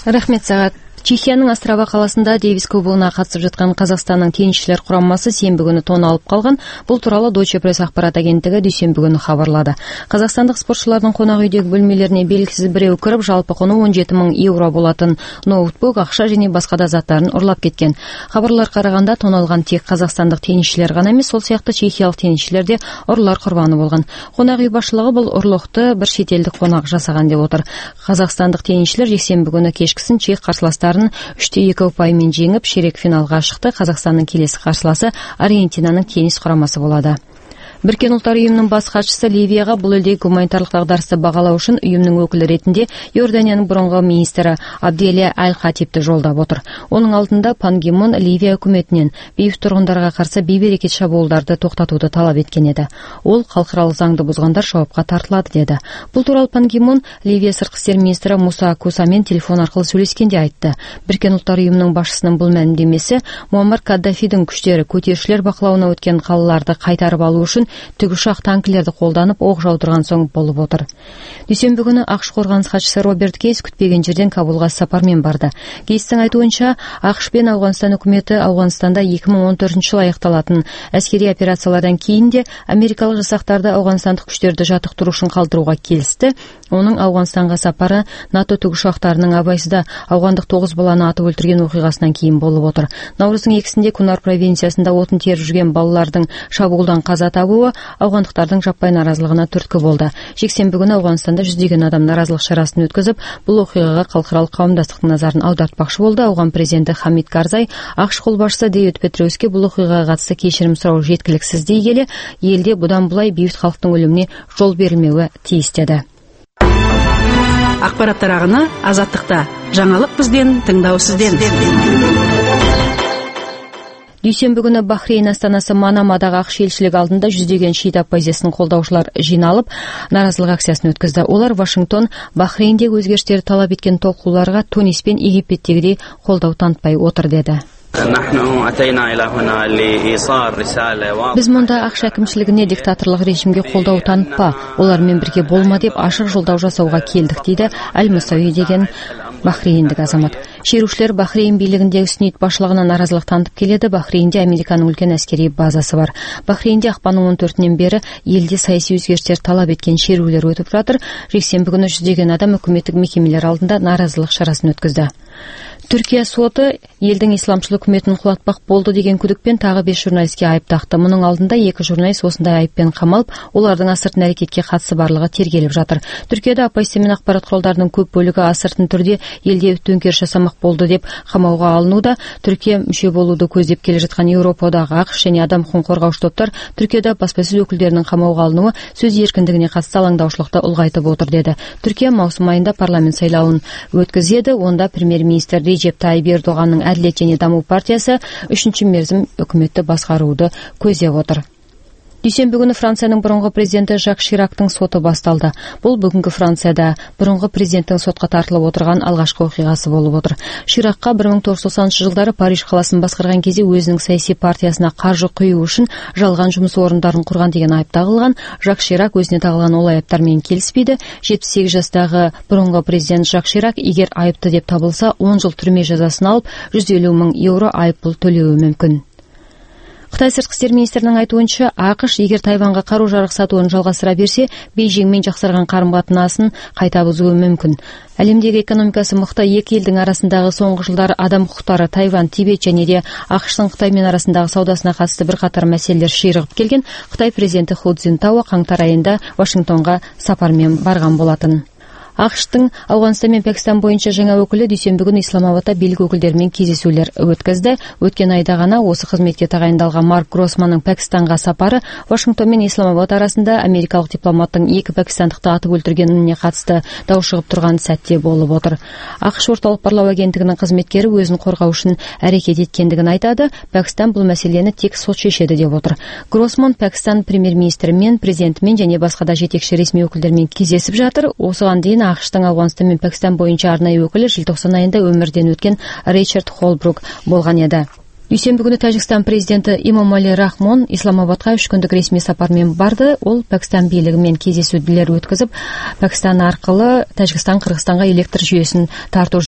Рахмет сағат. Чехияның Острава қаласында Дэвис кубогына қатысып жатқан Қазақстанның теннисшілер құрамасы сенбі күні тон алып қалған. Бұл туралы Deutsche Press ақпарат агенттігі дүйсенбі күні хабарлады. Қазақстандық спортшылардың қонақ үйдегі бөлмелеріне белгісіз біреу кіріп, жалпы құны 17 мың еуро болатын ноутбук, ақша және басқа да заттарын ұрлап кеткен. Хабарлар қарағанда тон алған тек қазақстандық теннисшілер ғана емес, сол сияқты чехиялық теннисшілер де ұрылар құрбаны болған. Қонақ үй басшылығы бұл ұрлықты бір шетелдік қонақ жасаған деп отыр. Қазақстандық теннисшілер жексенбі күні кешкісін чех қарсыластарын 3-2 ұпаймен жеңіп, ширек финалға шықты. Қазақстанның келесі қарсыласы Аргентинаның теннис құрамасы болады. Біріккен ұлттар ұйымының бас хатшысы Ливияға бұл елдегі гуманитарлық дағдарысты бағалау үшін ұйымның өкілі ретінде Иорданияның бұрынғы министрі Абделия Аль-Хатибті жолдап отыр. Оның алдында Пан Ги Мун Ливия үкіметінен бейбіт тұрғындарға қарсы бейберекет шабуылдарды тоқтатуды талап еткен еді. Ол халықаралық заңды бұзғандар жауапқа тартылады деді. Бұл туралы Пан Ги Мун Ливия сыртқы істер министрі Муса Кусамен телефон арқылы сөйлескенде айтты. Біріккен ұлттар ұйымының басшысының бұл мәлімдемесі Муаммар Каддафидің күштері көтерілісшілер бақылауына өткен қалаларды қайтарып алу үшін тікұшақ танкілерді қолданып оқ жаудырған соң болып отыр. Дүйсенбі күні ақш қорғаныс хатшысы Роберт Кейс күтпеген жерден Кабулға сапармен барды. Кейстің айтуынша, ақш пен Ауғанстан үкіметі Ауғанстанда 2014 жылы аяқталатын әскери операциялардан кейін де америкалық жасақтарды ауғанстандық күштерді жаттықтыру үшін қалдыруға келісті. Оның Ауғанстанға сапары НАТО тікұшақтарының абайсызда ауғандық 9 баланы атып өлтірген оқиғасынан кейін болып отыр. Наурыздың 2-сінде Кунар провинциясында отын теріп жүрген балалардың шабуылдан қаза табуы ауғандықтардың жаппай наразылығына түрткі болды. Жексенбі күні Ауғанстанда жүздеген адам наразылық шарасын өткізіп, бұл оқиғаға халықаралық қауымдастықтың назарын аудартпақшы болды. Ауған президенті Хамид Карзай ақш қолбасшысы Дэвид Петреуске бұл оқиғаға қатысты кешірім сұрау жеткіліксіз дей келе, елде бұдан бұлай бейбіт халықтың өліміне жол берілмеуі тиіс деді. Ақпараттар ағыны Азаттықта. Жаңалық бізден, тыңдау сізден. Дүйсенбі күні Бахрейн астанасы Манамадағы ақш елшілігі алдында жүздеген шиита оппозициясын қолдаушылар жиналып, наразылық акциясын өткізді. Олар Вашингтон Бахрейндегі өзгерістерді талап еткен толқуларға Тунис пен Египеттегідей қолдау танытпай отыр деді. Біз мұнда ақш әкімшілігіне диктаторлық режимге қолдау танытпа, олармен бірге болма деп ашық жолдау жасауға келдік дейді Аль-Мусауи деген бахрейндік азамат. Шерушілер Бахрейн билігіндегі сүннит басшылығына наразылық танытып келеді. Бахрейнде Американың үлкен әскери базасы бар. Бахрейнде ақпанның 14-нен бері елде саяси өзгерістер талап еткен шерулер өтіп жатыр. Жексенбі күні жүздеген адам үкіметтік мекемелер алдында наразылық шарасын өткізді. Түркия соты елдің исламшыл үкіметін құлатпақ болды деген күдікпен тағы 5 журналистке айып тақты. Мұның алдында 2 журналист осындай айыппен қамалып, олардың асыртын әрекетке қатысы барлығы тергеліп жатыр. Түркияда оппозиция мен ақпарат құралдарының көп бөлігі асыртын түрде елде төңкеріс жасамақ болды деп қамауға алынуда. Түркия мүше болуды көздеп келе жатқан Еуропадағы ақш және адам құқығын қорғаушы топтар Түркияда баспасөз өкілдерінің қамауға алынуы сөз еркіндігіне қатысты алаңдаушылықты ұлғайтып отыр деді. Түркия маусым айында парламент сайлауын өткізеді. Онда премьер-министр Реджеп Тайип Ердоғанның Әділет және даму партиясы 3-ші мерзім үкіметті басқаруды көздеп отыр. Дүйсенбі күні Францияның бұрынғы президенті Жак Ширактың соты басталды. Бұл бүгінгі Францияда бұрынғы президенттің сотқа тартылып отырған алғашқы оқиғасы болып отыр. Ширакқа 1990 жылдары Париж қаласын басқарған кезде өзінің саяси партиясына қаржы құю үшін жалған жұмыс орындарын құрған деген айып тағылған. Жак Ширак өзіне тағылған ол айыптармен келіспейді. 78 жастағы бұрынғы президент Жак Ширак егер айыпты деп табылса 10 жыл түрме жазасын алып 150 мың еуро айыппұл төлеуі мүмкін. Қытай сыртқы істер министрінің айтуынша, ақш егер Тайванға қару-жарақ сатуын жалғастыра берсе, Бейжіңмен жақсарған қарым-қатынасын қайта бұзуы мүмкін. Әлемдегі экономикасы мықты екі елдің арасындағы соңғы жылдары адам құқықтары, Тайвань, Тибет және де ақштың Қытаймен арасындағы саудасына қатысты бірқатар мәселелер ширығып келген. Қытай президенті Ху Цзинтао қаңтар айында Вашингтонға сапармен барған болатын. ақш-тың Ауғанстан мен Пәкістан бойынша жаңа өкілі дүйсенбі күні Исламабадта билік өкілдерімен кездесулер өткізді. Өткен айда ғана осы қызметке тағайындалған Марк Гроссманның Пәкістанға сапары Вашингтон мен Исламабад арасында америкалық дипломаттың 2 пәкістандықты атып өлтіргеніне қатысты дау шығып тұрған сәтте болып отыр. ақш орталық барлау агенттігінің қызметкері өзін қорғау үшін әрекет еткендігін айтады. Пәкістан бұл мәселені тек сот шешеді деп отыр. Гроссман Пәкістан премьер-министрімен, президентімен және басқа да жетекші ресми өкілдермен кездесіп жатыр. Осыған дейін ақштың Ауғанстан мен Пәкістан бойынша арнайы өкілі желтоқсан айында өмірден өткен Ричард Холбрук болған еді. Дүйсенбі күні Тәжікстан президенті Имомали Рахмон Исламабадқа 3 күндік ресми сапармен барды. Ол Пәкістан билігімен кездесулер өткізіп, Пәкістан арқылы Тәжікстан Қырғызстанға электр жүйесін тарту